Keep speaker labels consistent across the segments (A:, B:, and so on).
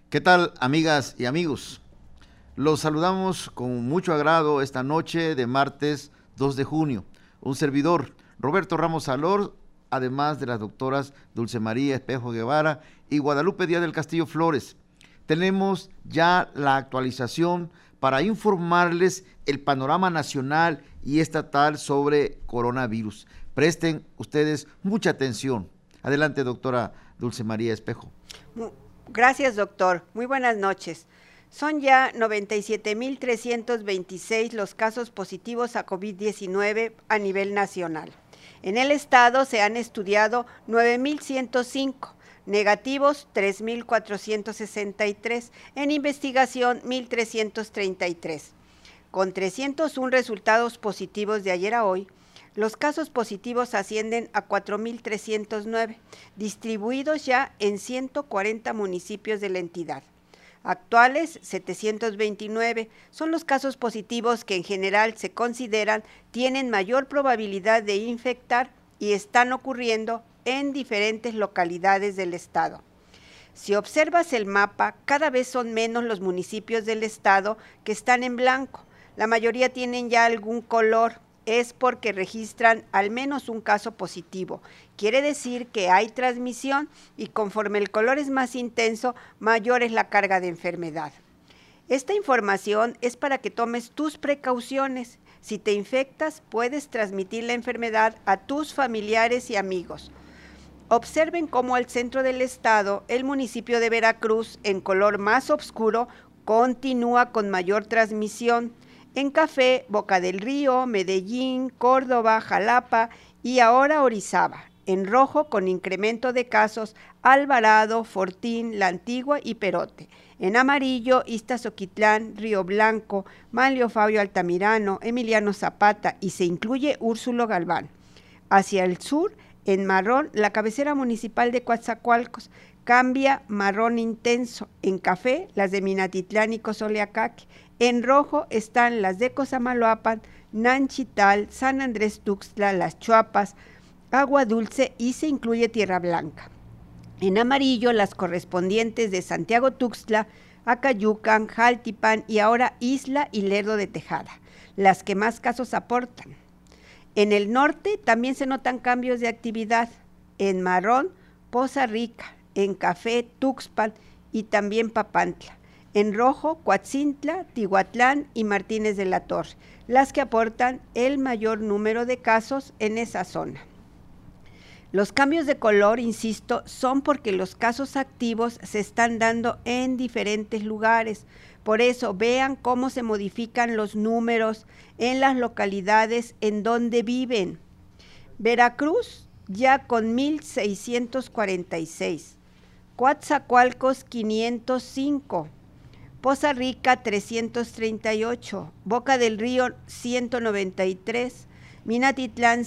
A: ¿Qué tal, amigas y amigos? Los saludamos con mucho agrado esta noche de martes 2 de junio. Un servidor, Roberto Ramos Salor, además de las doctoras Dulce María Espejo Guevara y Guadalupe Díaz del Castillo Flores. Tenemos ya la actualización para informarles el panorama nacional y estatal sobre coronavirus. Presten ustedes mucha atención. Adelante, doctora Dulce María Espejo.
B: Gracias, doctor. Muy buenas noches. Son ya 97,326 los casos positivos a COVID-19 a nivel nacional. En el estado se han estudiado 9,105, negativos 3,463, en investigación 1,333. Con 301 resultados positivos de ayer a hoy, los casos positivos ascienden a 4,309, distribuidos ya en 140 municipios de la entidad. Actuales, 729, son los casos positivos que en general se consideran tienen mayor probabilidad de infectar y están ocurriendo en diferentes localidades del estado. Si observas el mapa, cada vez son menos los municipios del estado que están en blanco. La mayoría tienen ya algún color. Es porque registran al menos un caso positivo. Quiere decir que hay transmisión y conforme el color es más intenso, mayor es la carga de enfermedad. Esta información es para que tomes tus precauciones. Si te infectas, puedes transmitir la enfermedad a tus familiares y amigos. Observen cómo al centro del estado, el municipio de Veracruz, en color más oscuro, continúa con mayor transmisión. En café, Boca del Río, Medellín, Córdoba, Jalapa y ahora Orizaba. En rojo, con incremento de casos, Alvarado, Fortín, La Antigua y Perote. En amarillo, Iztazoquitlán, Río Blanco, Manlio Fabio Altamirano, Emiliano Zapata y se incluye Úrsulo Galván. Hacia el sur, en marrón, la cabecera municipal de Coatzacoalcos, cambia marrón intenso. En café, las de Minatitlán y Cozoleacaque. En rojo están las de Cosamaloapan, Nanchital, San Andrés Tuxtla, Las Chuapas, Agua Dulce y se incluye Tierra Blanca. En amarillo las correspondientes de Santiago Tuxtla, Acayucan, Jaltipan y ahora Isla y Lerdo de Tejada, las que más casos aportan. En el norte también se notan cambios de actividad. En marrón, Poza Rica, en café, Tuxpan y también Papantla. En rojo, Coatzintla, Tihuatlán y Martínez de la Torre, las que aportan el mayor número de casos en esa zona. Los cambios de color, insisto, son porque los casos activos se están dando en diferentes lugares. Por eso, vean cómo se modifican los números en las localidades en donde viven. Veracruz, ya con 1,646. Coatzacoalcos, 505. Poza Rica 338, Boca del Río 193, Minatitlán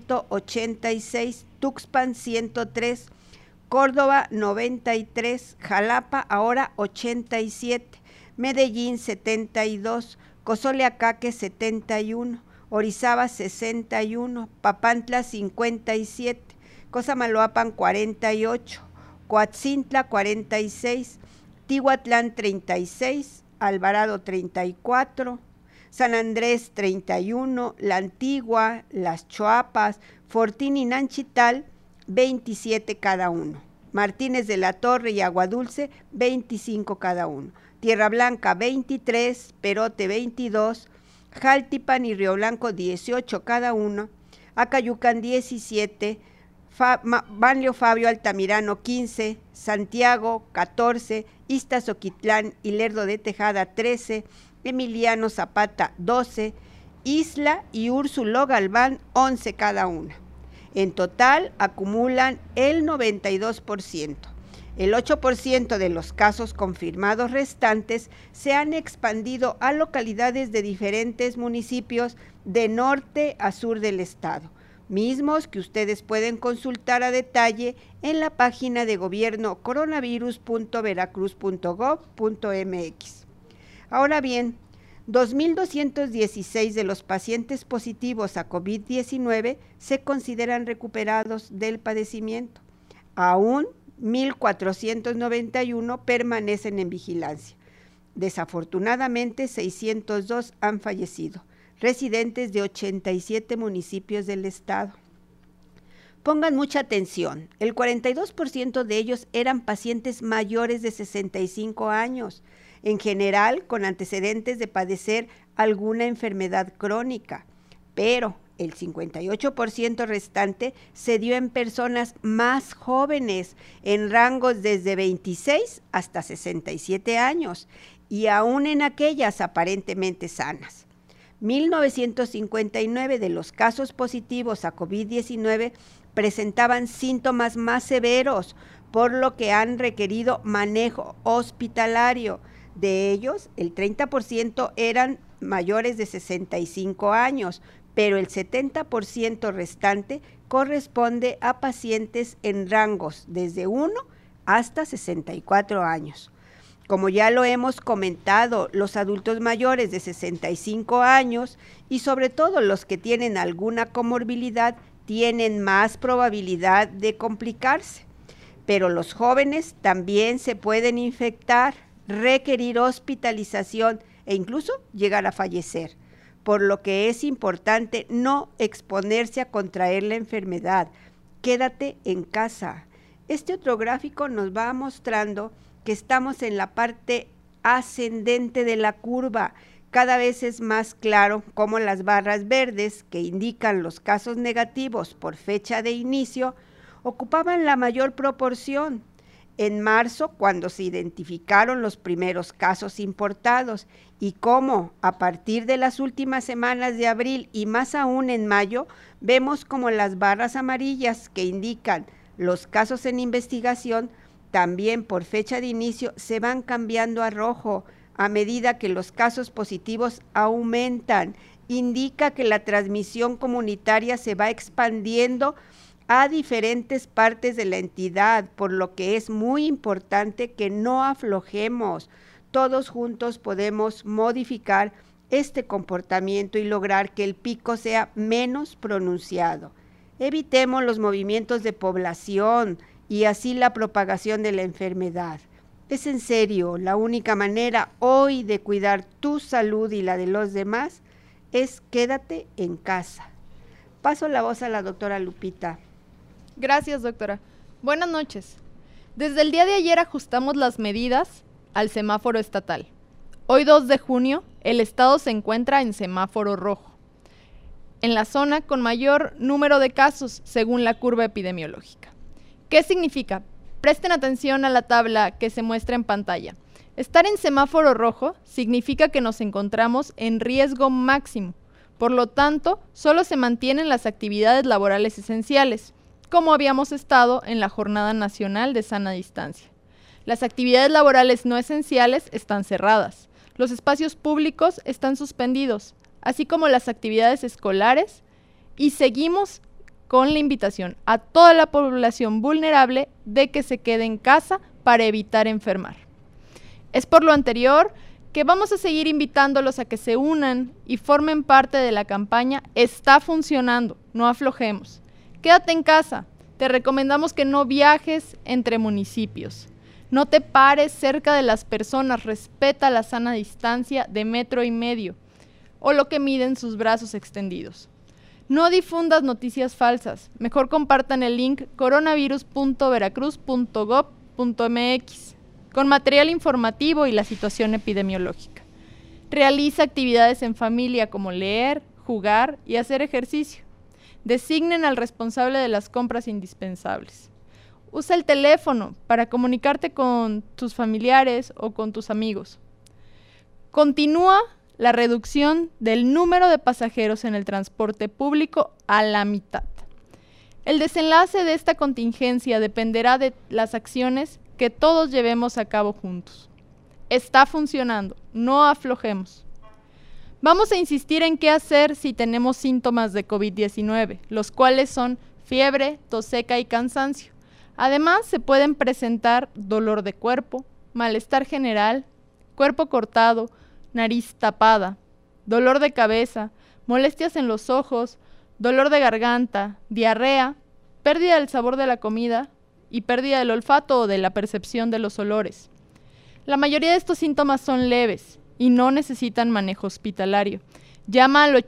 B: 186, Tuxpan 103, Córdoba 93, Jalapa ahora 87, Medellín 72, Cozoleacaque 71, Orizaba 61, Papantla 57, Cosamaloapan 48, Coatzintla 46, Tihuatlán 36, Alvarado 34, San Andrés 31, La Antigua, Las Chuapas, Fortín y Nanchital 27 cada uno, Martínez de la Torre y Agua Dulce 25 cada uno, Tierra Blanca 23, Perote 22, Jaltipan y Río Blanco 18 cada uno, Acayucan 17, Manlio Fabio Altamirano 15, Santiago 14, Iztazoquitlán y Lerdo de Tejada 13, Emiliano Zapata 12, Isla y Úrsulo Galván 11 cada una. En total acumulan el 92%. El 8% de los casos confirmados restantes se han expandido a localidades de diferentes municipios de norte a sur del estado, mismos que ustedes pueden consultar a detalle en la página de gobierno coronavirus.veracruz.gov.mx. Ahora bien, 2,216 de los pacientes positivos a COVID-19 se consideran recuperados del padecimiento. Aún 1,491 permanecen en vigilancia. Desafortunadamente, 602 han fallecido, residentes de 87 municipios del estado. Pongan mucha atención, el 42% de ellos eran pacientes mayores de 65 años, en general con antecedentes de padecer alguna enfermedad crónica, pero el 58% restante se dio en personas más jóvenes, en rangos desde 26 hasta 67 años, y aún en aquellas aparentemente sanas. 1,959 de los casos positivos a COVID-19 presentaban síntomas más severos, por lo que han requerido manejo hospitalario. De ellos, el 30% eran mayores de 65 años, pero el 70% restante corresponde a pacientes en rangos desde 1 hasta 64 años. Como ya lo hemos comentado, los adultos mayores de 65 años y sobre todo los que tienen alguna comorbilidad tienen más probabilidad de complicarse, pero los jóvenes también se pueden infectar, requerir hospitalización e incluso llegar a fallecer, por lo que es importante no exponerse a contraer la enfermedad. Quédate en casa. Este otro gráfico nos va mostrando que estamos en la parte ascendente de la curva. Cada vez es más claro cómo las barras verdes, que indican los casos negativos por fecha de inicio, ocupaban la mayor proporción. En marzo, cuando se identificaron los primeros casos importados, y cómo a partir de las últimas semanas de abril y más aún en mayo, vemos como las barras amarillas que indican los casos en investigación, también por fecha de inicio, se van cambiando a rojo a medida que los casos positivos aumentan. Indica que la transmisión comunitaria se va expandiendo a diferentes partes de la entidad, por lo que es muy importante que no aflojemos. Todos juntos podemos modificar este comportamiento y lograr que el pico sea menos pronunciado. Evitemos los movimientos de población y así la propagación de la enfermedad. Es en serio, la única manera hoy de cuidar tu salud y la de los demás es quédate en casa. Paso la voz a la doctora Lupita.
C: Gracias, doctora. Buenas noches. Desde el día de ayer ajustamos las medidas al semáforo estatal. Hoy 2 de junio, el estado se encuentra en semáforo rojo, en la zona con mayor número de casos según la curva epidemiológica. ¿Qué significa? Presten atención a la tabla que se muestra en pantalla. Estar en semáforo rojo significa que nos encontramos en riesgo máximo. Por lo tanto, solo se mantienen las actividades laborales esenciales, como habíamos estado en la Jornada Nacional de Sana Distancia. Las actividades laborales no esenciales están cerradas. Los espacios públicos están suspendidos, así como las actividades escolares, y seguimos con la invitación a toda la población vulnerable de que se quede en casa para evitar enfermar. Es por lo anterior que vamos a seguir invitándolos a que se unan y formen parte de la campaña Está Funcionando, no aflojemos. Quédate en casa, te recomendamos que no viajes entre municipios. No te pares cerca de las personas, respeta la sana distancia de 1,5 metros o lo que miden sus brazos extendidos. No difundas noticias falsas, mejor compartan el link coronavirus.veracruz.gov.mx con material informativo y la situación epidemiológica. Realiza actividades en familia como leer, jugar y hacer ejercicio. Designen al responsable de las compras indispensables. Usa el teléfono para comunicarte con tus familiares o con tus amigos. Continúa la reducción del número de pasajeros en el transporte público a la mitad. El desenlace de esta contingencia dependerá de las acciones que todos llevemos a cabo juntos. Está funcionando, no aflojemos. Vamos a insistir en qué hacer si tenemos síntomas de COVID-19, los cuales son fiebre, tos seca y cansancio. Además, se pueden presentar dolor de cuerpo, malestar general, cuerpo cortado, nariz tapada, dolor de cabeza, molestias en los ojos, dolor de garganta, diarrea, pérdida del sabor de la comida y pérdida del olfato o de la percepción de los olores. La mayoría de estos síntomas son leves y no necesitan manejo hospitalario. Llama al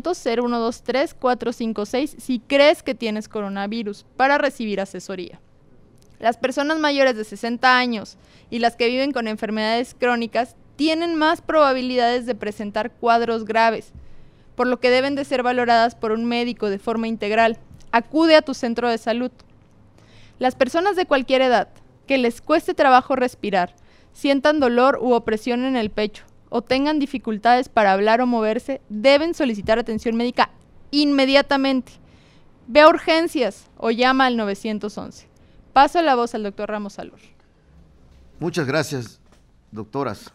C: 800-0123-456 si crees que tienes coronavirus para recibir asesoría. Las personas mayores de 60 años y las que viven con enfermedades crónicas tienen más probabilidades de presentar cuadros graves, por lo que deben de ser valoradas por un médico de forma integral. Acude a tu centro de salud. Las personas de cualquier edad que les cueste trabajo respirar, sientan dolor u opresión en el pecho o tengan dificultades para hablar o moverse, deben solicitar atención médica inmediatamente. Ve a urgencias o llama al 911. Paso la voz al doctor Ramos Alor.
A: Muchas gracias, doctoras.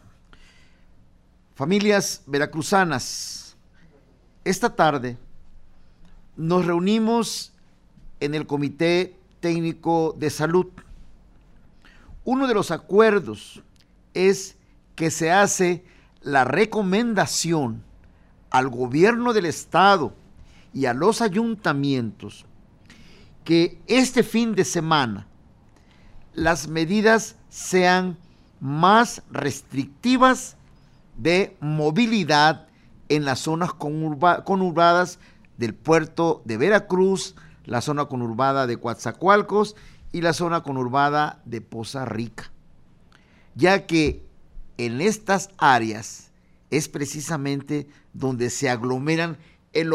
A: Familias veracruzanas, esta tarde nos reunimos en el Comité Técnico de Salud. Uno de los acuerdos es que se hace la recomendación al gobierno del estado y a los ayuntamientos que este fin de semana las medidas sean más restrictivas de movilidad en las zonas conurbadas del puerto de Veracruz, la zona conurbada de Coatzacoalcos y la zona conurbada de Poza Rica, ya que en estas áreas es precisamente donde se aglomeran el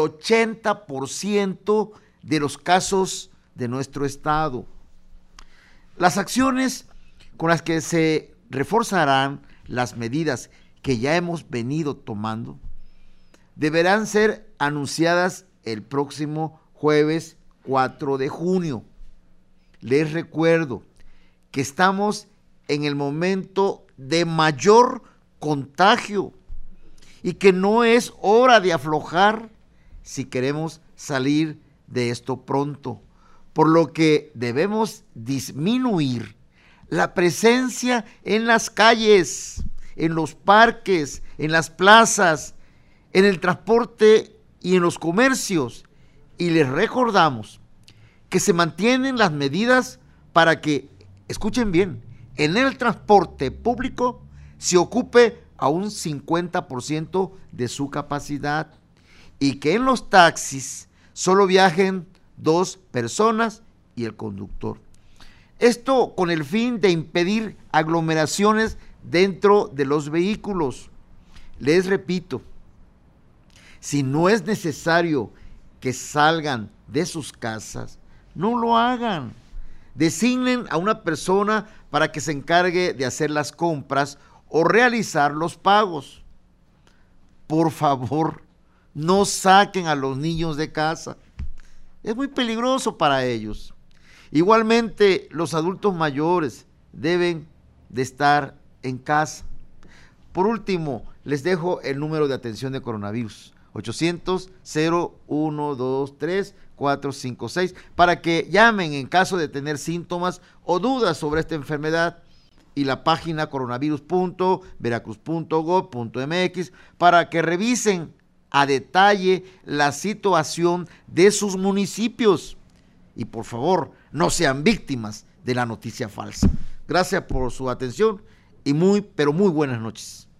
A: 80% de los casos de nuestro estado. Las acciones con las que se reforzarán las medidas que ya hemos venido tomando deberán ser anunciadas el próximo jueves 4 de junio. Les recuerdo que estamos en el momento de mayor contagio y que no es hora de aflojar si queremos salir de esto pronto, por lo que debemos disminuir la presencia en las calles, en los parques, en las plazas, en el transporte y en los comercios. Y les recordamos que se mantienen las medidas para que, escuchen bien, en el transporte público se ocupe a un 50% de su capacidad y que en los taxis solo viajen 2 personas y el conductor. Esto con el fin de impedir aglomeraciones dentro de los vehículos. Les repito, si no es necesario que salgan de sus casas, no lo hagan. Designen a una persona para que se encargue de hacer las compras o realizar los pagos. Por favor, no saquen a los niños de casa. Es muy peligroso para ellos. Igualmente, los adultos mayores deben de estar en casa. Por último, les dejo el número de atención de coronavirus, 800-0123-456, para que llamen en caso de tener síntomas o dudas sobre esta enfermedad, y la página coronavirus.veracruz.gov.mx para que revisen a detalle la situación de sus municipios. Y por favor, no sean víctimas de la noticia falsa. Gracias por su atención y muy, pero muy buenas noches.